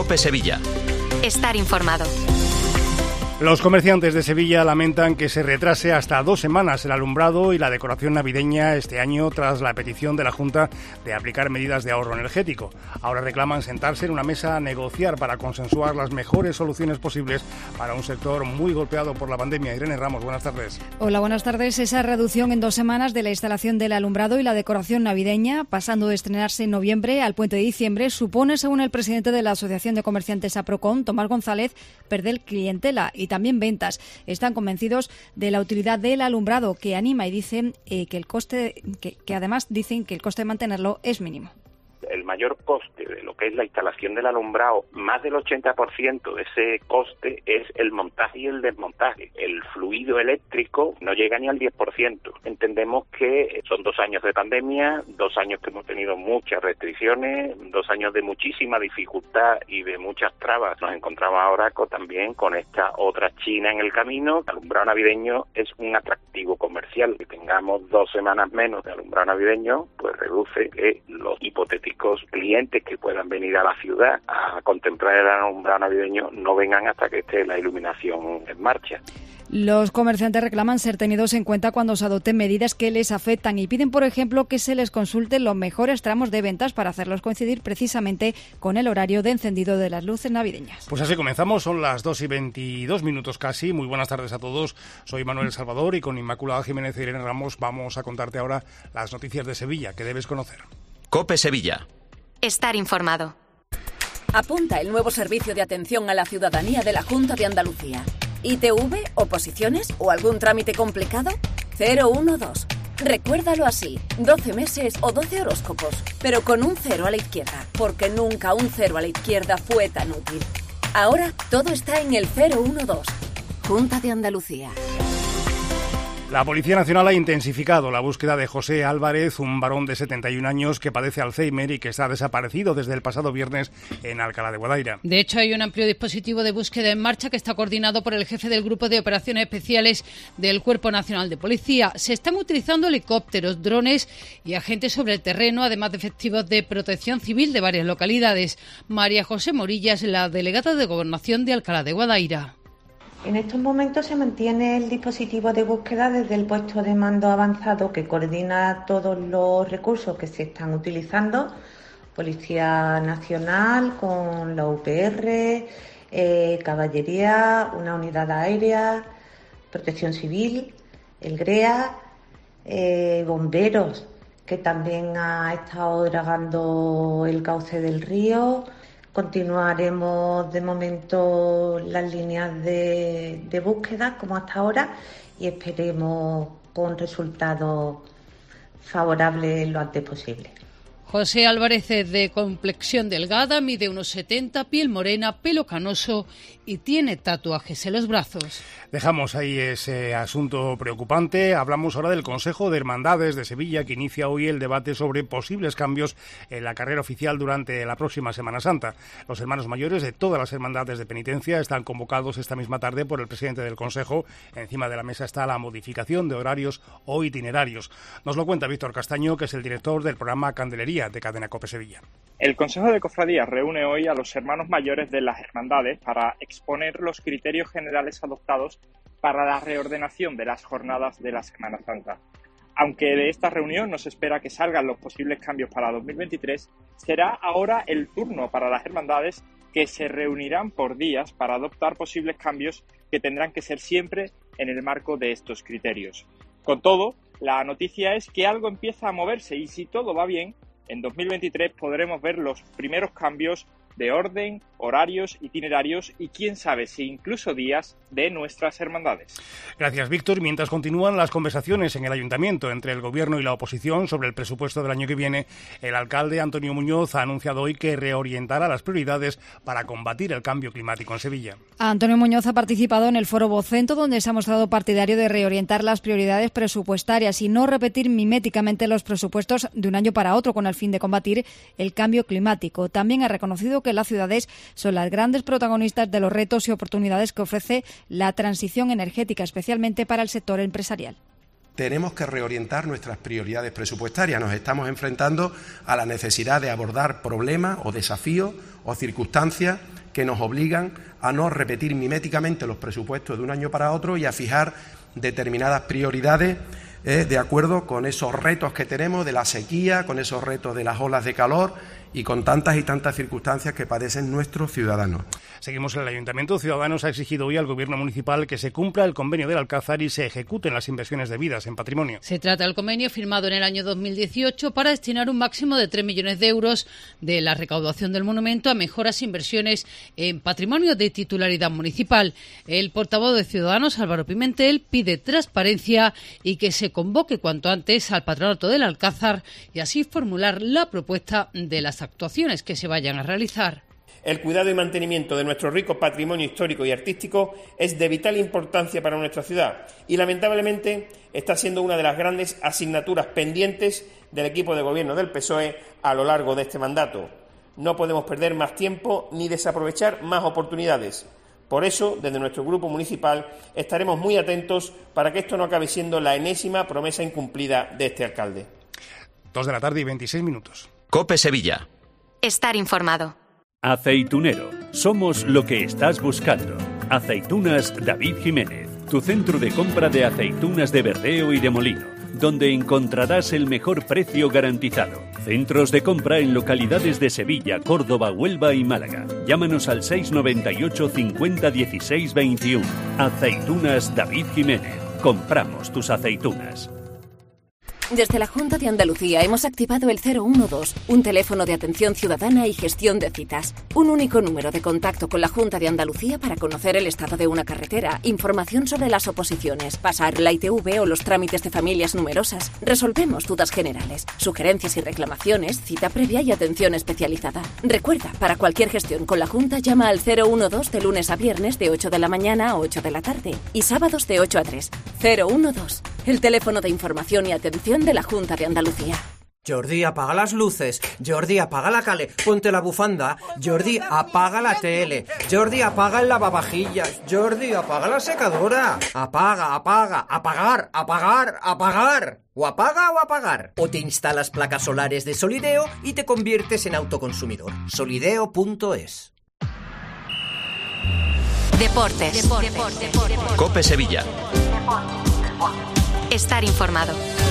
COPE Sevilla. Estar informado. Los comerciantes de Sevilla lamentan que se retrase hasta 2 semanas el alumbrado y la decoración navideña este año tras la petición de la Junta de aplicar medidas de ahorro energético. Ahora reclaman sentarse en una mesa a negociar para consensuar las mejores soluciones posibles para un sector muy golpeado por la pandemia. Irene Ramos, buenas tardes. Hola, buenas tardes. Esa reducción en 2 semanas de la instalación del alumbrado y la decoración navideña, pasando de estrenarse en noviembre al puente de diciembre, supone, según el presidente de la Asociación de Comerciantes APROCOM, Tomás González, perder clientela y también ventas. Están convencidos de la utilidad del alumbrado, que anima y dicen que además dicen que el coste de mantenerlo es mínimo. El mayor coste de lo que es la instalación del alumbrado, más del 80% de ese coste es el montaje y el desmontaje. El fluido eléctrico no llega ni al 10%. Entendemos que son 2 años de pandemia, 2 años que hemos tenido muchas restricciones, 2 años de muchísima dificultad y de muchas trabas. Nos encontramos ahora también con esta otra China en el camino. El alumbrado navideño es un atractivo comercial. Que tengamos 2 semanas menos de alumbrado navideño, pues reduce que los hipotéticos clientes que puedan venir a la ciudad a contemplar el alumbrado navideño no vengan hasta que esté la iluminación en marcha. Los comerciantes reclaman ser tenidos en cuenta cuando se adopten medidas que les afectan y piden, por ejemplo, que se les consulten los mejores tramos de ventas para hacerlos coincidir precisamente con el horario de encendido de las luces navideñas. Pues así comenzamos, son las 2:22 casi. Muy buenas tardes a todos. Soy Manuel Salvador y con Inmaculada Jiménez y Irene Ramos vamos a contarte ahora las noticias de Sevilla que debes conocer. COPE Sevilla. Estar informado. Apunta el nuevo servicio de atención a la ciudadanía de la Junta de Andalucía. ¿ITV, oposiciones o algún trámite complicado? 012. Recuérdalo así, 12 meses o 12 horóscopos, pero con un 0 a la izquierda, porque nunca un 0 a la izquierda fue tan útil. Ahora todo está en el 012. Junta de Andalucía. La Policía Nacional ha intensificado la búsqueda de José Álvarez, un varón de 71 años que padece Alzheimer y que está desaparecido desde el pasado viernes en Alcalá de Guadaira. De hecho, hay un amplio dispositivo de búsqueda en marcha que está coordinado por el jefe del Grupo de Operaciones Especiales del Cuerpo Nacional de Policía. Se están utilizando helicópteros, drones y agentes sobre el terreno, además de efectivos de protección civil de varias localidades. María José Morilla es la delegada de Gobernación de Alcalá de Guadaira. En estos momentos se mantiene el dispositivo de búsqueda desde el puesto de mando avanzado que coordina todos los recursos que se están utilizando, Policía Nacional con la UPR, Caballería, una unidad aérea, Protección Civil, el GREA, bomberos, que también ha estado dragando el cauce del río. Continuaremos de momento las líneas de búsqueda como hasta ahora y esperemos con resultados favorables lo antes posible. José Álvarez es de complexión delgada, mide unos 70, piel morena, pelo canoso y tiene tatuajes en los brazos. Dejamos ahí ese asunto preocupante. Hablamos ahora del Consejo de Hermandades de Sevilla, que inicia hoy el debate sobre posibles cambios en la carrera oficial durante la próxima Semana Santa. Los hermanos mayores de todas las hermandades de penitencia están convocados esta misma tarde por el presidente del Consejo. Encima de la mesa está la modificación de horarios o itinerarios. Nos lo cuenta Víctor Castaño, que es el director del programa Candelería de Cadena COPE Sevilla. El Consejo de Cofradías reúne hoy a los hermanos mayores de las hermandades para exponer los criterios generales adoptados para la reordenación de las jornadas de la Semana Santa. Aunque de esta reunión no se espera que salgan los posibles cambios para 2023, será ahora el turno para las hermandades que se reunirán por días para adoptar posibles cambios que tendrán que ser siempre en el marco de estos criterios. Con todo, la noticia es que algo empieza a moverse y si todo va bien, en 2023 podremos ver los primeros cambios de orden, horarios, itinerarios y quién sabe si incluso días de nuestras hermandades. Gracias, Víctor. Mientras continúan las conversaciones en el Ayuntamiento entre el Gobierno y la oposición sobre el presupuesto del año que viene, el alcalde Antonio Muñoz ha anunciado hoy que reorientará las prioridades para combatir el cambio climático en Sevilla. Antonio Muñoz ha participado en el foro Vocento, donde se ha mostrado partidario de reorientar las prioridades presupuestarias y no repetir miméticamente los presupuestos de un año para otro con el fin de combatir el cambio climático. También ha reconocido que las ciudades son las grandes protagonistas de los retos y oportunidades que ofrece la transición energética, especialmente para el sector empresarial. tenemos que reorientar nuestras prioridades presupuestarias. Nos estamos enfrentando a la necesidad de abordar problemas o desafíos o circunstancias que nos obligan a no repetir miméticamente los presupuestos de un año para otro y a fijar determinadas prioridades de acuerdo con esos retos que tenemos de la sequía, con esos retos de las olas de calor y con tantas y tantas circunstancias que padecen nuestros ciudadanos. Seguimos en el Ayuntamiento. Ciudadanos ha exigido hoy al Gobierno municipal que se cumpla el convenio del Alcázar y se ejecuten las inversiones debidas en patrimonio. Se trata del convenio firmado en el año 2018 para destinar un máximo de 3 millones de euros de la recaudación del monumento a mejoras e inversiones en patrimonio de titularidad municipal. El portavoz de Ciudadanos, Álvaro Pimentel, pide transparencia y que se convoque cuanto antes al Patronato del Alcázar y así formular la propuesta de las actuaciones que se vayan a realizar. El cuidado y mantenimiento de nuestro rico patrimonio histórico y artístico es de vital importancia para nuestra ciudad y, lamentablemente, está siendo una de las grandes asignaturas pendientes del equipo de gobierno del PSOE a lo largo de este mandato. No podemos perder más tiempo ni desaprovechar más oportunidades. Por eso, desde nuestro grupo municipal, estaremos muy atentos para que esto no acabe siendo la enésima promesa incumplida de este alcalde. 2:26 p.m. COPE Sevilla. Estar informado. Aceitunero. Somos lo que estás buscando. Aceitunas David Jiménez. Tu centro de compra de aceitunas de verdeo y de molino, donde encontrarás el mejor precio garantizado. Centros de compra en localidades de Sevilla, Córdoba, Huelva y Málaga. Llámanos al 698 50 16 21. Aceitunas David Jiménez. Compramos tus aceitunas. Desde la Junta de Andalucía hemos activado el 012, un teléfono de atención ciudadana y gestión de citas. Un único número de contacto con la Junta de Andalucía para conocer el estado de una carretera, información sobre las oposiciones, pasar la ITV o los trámites de familias numerosas. Resolvemos dudas generales, sugerencias y reclamaciones, cita previa y atención especializada. Recuerda, para cualquier gestión con la Junta llama al 012 de lunes a viernes de 8 de la mañana a 8 de la tarde y sábados de 8 a 3. 012, el teléfono de información y atención de la Junta de Andalucía. Jordi, apaga las luces. Jordi, apaga la cale. Ponte la bufanda. Jordi, apaga la tele. Jordi, apaga el lavavajillas. Jordi, apaga la secadora. Apaga, apaga, apagar, apagar, apagar. O apaga o apagar. O te instalas placas solares de Solideo y te conviertes en autoconsumidor. Solideo.es. Deportes. COPE Sevilla. Estar informado.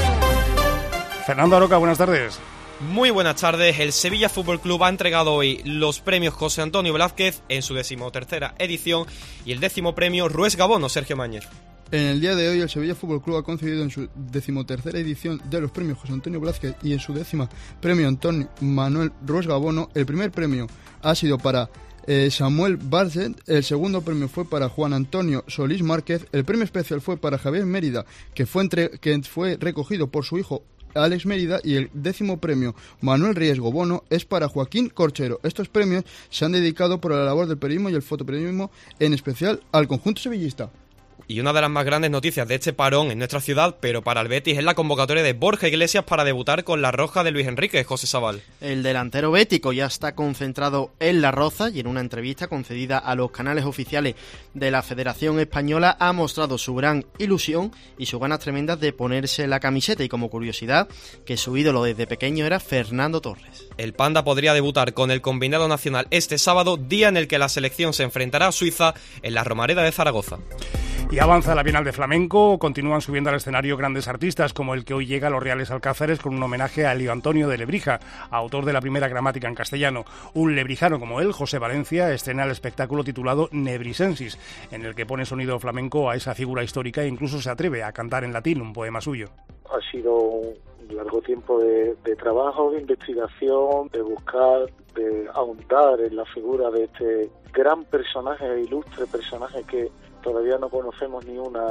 Fernando Aroca, buenas tardes. Muy buenas tardes. El Sevilla Fútbol Club ha entregado hoy los premios José Antonio Velázquez en su 13ª edición y el 10º premio Rués Gabono, Sergio Mañez. En el día de hoy el Sevilla Fútbol Club ha concedido en su 13ª edición de los premios José Antonio Velázquez y en su 10ª premio Antonio Manuel Rués Gabono. El primer premio ha sido para Samuel Barcet, el segundo premio fue para Juan Antonio Solís Márquez, el premio especial fue para Javier Mérida, que fue recogido por su hijo Alex Mérida, y el 10º premio Manuel Riesgo Bono es para Joaquín Corchero. Estos premios se han dedicado por la labor del periodismo y el fotoperiodismo, en especial al conjunto sevillista. Y una de las más grandes noticias de este parón en nuestra ciudad, pero para el Betis, es la convocatoria de Borja Iglesias para debutar con la roja de Luis Enrique, José Sabal. El delantero bético ya está concentrado en La Roza y en una entrevista concedida a los canales oficiales de la Federación Española ha mostrado su gran ilusión y sus ganas tremendas de ponerse la camiseta, y como curiosidad que su ídolo desde pequeño era Fernando Torres. El Panda podría debutar con el combinado nacional este sábado, día en el que la selección se enfrentará a Suiza en la Romareda de Zaragoza. Y avanza la Bienal de Flamenco, continúan subiendo al escenario grandes artistas como el que hoy llega a los Reales Alcázares con un homenaje a Elio Antonio de Lebrija, autor de la primera gramática en castellano. Un lebrijano como él, José Valencia, estrena el espectáculo titulado Nebrisensis, en el que pone sonido flamenco a esa figura histórica e incluso se atreve a cantar en latín un poema suyo. Ha sido un largo tiempo de trabajo, de investigación, de buscar, de ahondar en la figura de este gran personaje, ilustre personaje que todavía no conocemos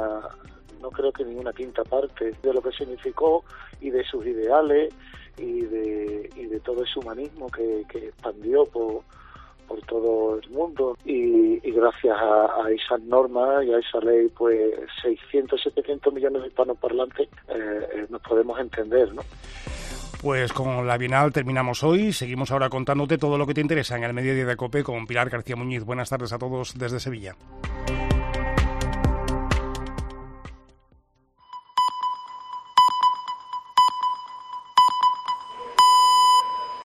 no creo que ni una quinta parte de lo que significó y de sus ideales y de todo ese humanismo que expandió por todo el mundo y gracias a esas normas y a esa ley, pues 600, 700 millones de hispanoparlantes nos podemos entender, ¿no? Pues con la Bienal terminamos hoy. Seguimos ahora contándote todo lo que te interesa en el Mediodía de COPE con Pilar García Muñiz. Buenas tardes a todos desde Sevilla.